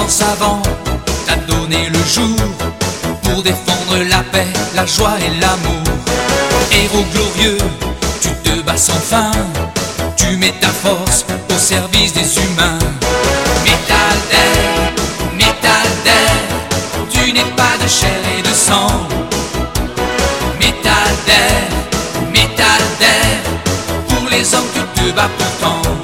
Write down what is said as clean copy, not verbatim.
grand savant t'a donné le jour pour défendre la paix, la joie et l'amour. Héros glorieux, tu te bats sans fin, tu mets ta force au service des humains. Métal d'air, tu n'es pas de chair et de sang. Métal d'air, pour les hommes tu te bats pourtant.